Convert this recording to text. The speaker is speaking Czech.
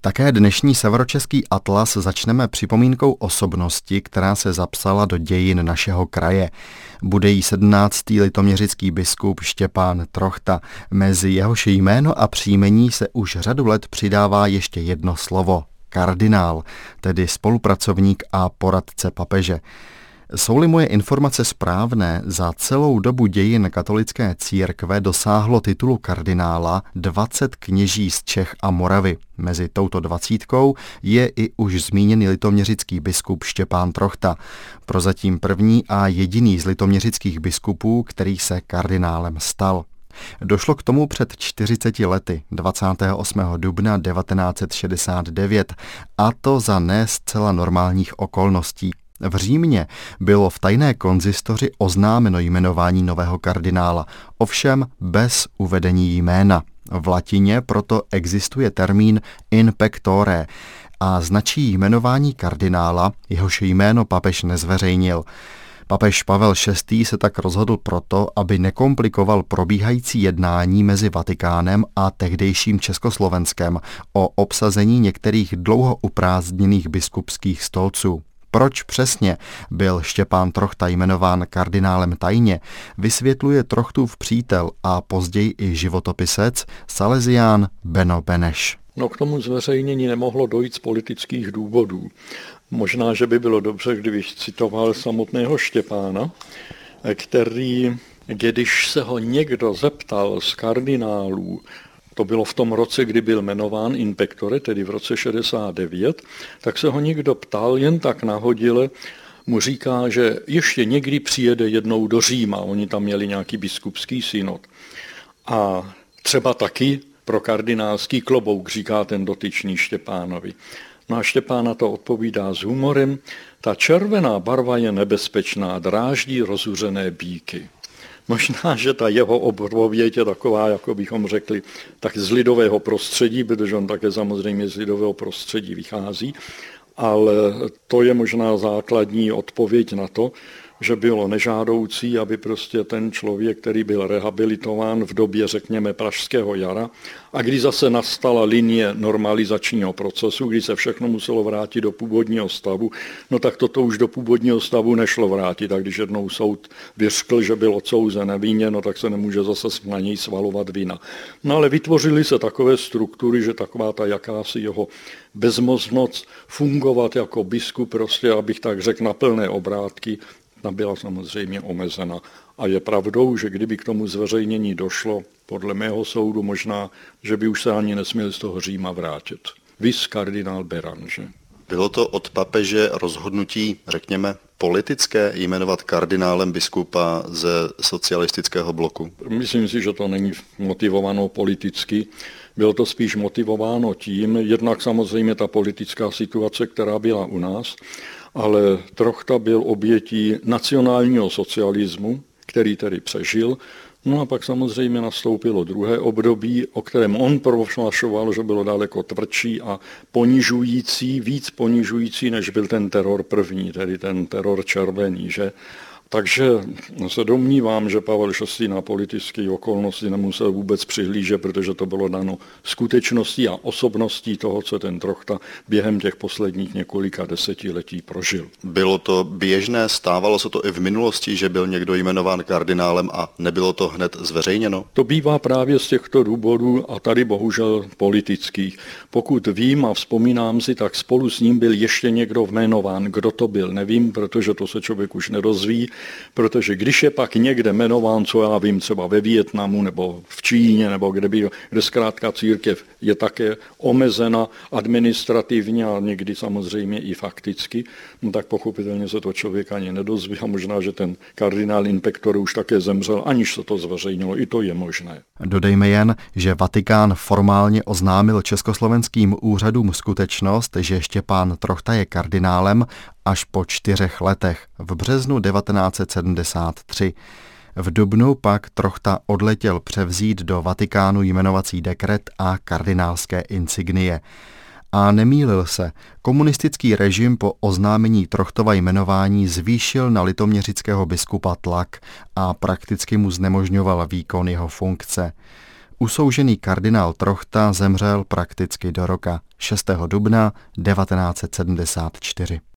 Také dnešní severočeský atlas začneme připomínkou osobnosti, která se zapsala do dějin našeho kraje. Bude jí 17. litoměřický biskup Štěpán Trochta. Mezi jehož jméno a příjmení se už řadu let přidává ještě jedno slovo – kardinál, tedy spolupracovník a poradce papeže. Jsou-li moje informace správné, za celou dobu dějin katolické církve dosáhlo titulu kardinála 20 kněží z Čech a Moravy. Mezi touto 20 je i už zmíněný litoměřický biskup Štěpán Trochta, prozatím první a jediný z litoměřických biskupů, který se kardinálem stal. Došlo k tomu před 40 lety, 28. dubna 1969, a to za ne zcela normálních okolností. V Římě bylo v tajné konzistoři oznámeno jmenování nového kardinála, ovšem bez uvedení jména. V latině proto existuje termín in pectore a značí jmenování kardinála, jehož jméno papež nezveřejnil. Papež Pavel VI. Se tak rozhodl proto, aby nekomplikoval probíhající jednání mezi Vatikánem a tehdejším Československem o obsazení některých dlouho uprázdněných biskupských stolců. Proč přesně byl Štěpán Trochta jmenován kardinálem tajně, vysvětluje Trochtův přítel a později i životopisec salesián Beno Beneš. K tomu zveřejnění nemohlo dojít z politických důvodů. Možná, že by bylo dobře, kdybych citoval samotného Štěpána, který, když se ho někdo zeptal z kardinálů, to bylo v tom roce, kdy byl jmenován in pectore, tedy v roce 69, tak se ho někdo ptal jen tak nahodile, mu říká, že ještě někdy přijede jednou do Říma, oni tam měli nějaký biskupský synod. A třeba taky pro kardinálský klobouk, říká ten dotyčný Štěpánovi. No a Štěpán na to odpovídá s humorem, ta červená barva je nebezpečná, dráždí rozuřené býky. Možná, že ta jeho odpověď je taková, jako bychom řekli, tak z lidového prostředí, protože on také samozřejmě z lidového prostředí vychází, ale to je možná základní odpověď na to, že bylo nežádoucí, aby prostě ten člověk, který byl rehabilitován v době, řekněme, Pražského jara, a kdy zase nastala linie normalizačního procesu, kdy se všechno muselo vrátit do původního stavu, no tak toto už do původního stavu nešlo vrátit. A když jednou soud vyřkl, že byl odsouzen nevinně, no tak se nemůže zase na něj svalovat vina. No ale vytvořily se takové struktury, že taková ta jakási jeho bezmocnost fungovat jako biskup, prostě, abych tak řekl, na plné obrátky, byla samozřejmě omezena. A je pravdou, že kdyby k tomu zveřejnění došlo, podle mého soudu možná, že by už se ani nesměl z toho Říma vrátit. Vis kardinál Beranže. Bylo to od papeže rozhodnutí, řekněme, politické jmenovat kardinálem biskupa ze socialistického bloku? Myslím si, že to není motivováno politicky. Bylo to spíš motivováno tím, jednak samozřejmě ta politická situace, která byla u nás, ale Trochta byl obětí nacionálního socialismu, který tedy přežil. No a pak samozřejmě nastoupilo druhé období, o kterém on prohlašoval, že bylo daleko tvrdší a ponižující, víc ponižující, než byl ten teror první, tedy ten teror červený, že? Takže se domnívám, že Pavel VI. Na politické okolnosti nemusel vůbec přihlížet, protože to bylo dáno skutečností a osobností toho, co ten Trochta během těch posledních několika desetiletí prožil. Bylo to běžné, stávalo se to i v minulosti, že byl někdo jmenován kardinálem a nebylo to hned zveřejněno? To bývá právě z těchto důvodů a tady bohužel politických. Pokud vím a vzpomínám si, tak spolu s ním byl ještě někdo jmenován. Kdo to byl, nevím, protože to se člověk už nedozví. Protože když je pak někde jmenován, co já vím, třeba ve Vietnamu nebo v Číně, nebo kde zkrátka církev je také omezena administrativně a někdy samozřejmě i fakticky, no tak pochopitelně se to člověk ani nedozví a možná, že ten kardinál in pectore už také zemřel, aniž se to zveřejnilo, i to je možné. Dodejme jen, že Vatikán formálně oznámil československým úřadům skutečnost, že Štěpán Trochta je kardinálem až po 4 letech v březnu 1973. V dubnu pak Trochta odletěl převzít do Vatikánu jmenovací dekret a kardinálské insignie. A nemýlil se, komunistický režim po oznámení Trochtova jmenování zvýšil na litoměřického biskupa tlak a prakticky mu znemožňoval výkon jeho funkce. Usoužený kardinál Trochta zemřel prakticky do roka 6. dubna 1974.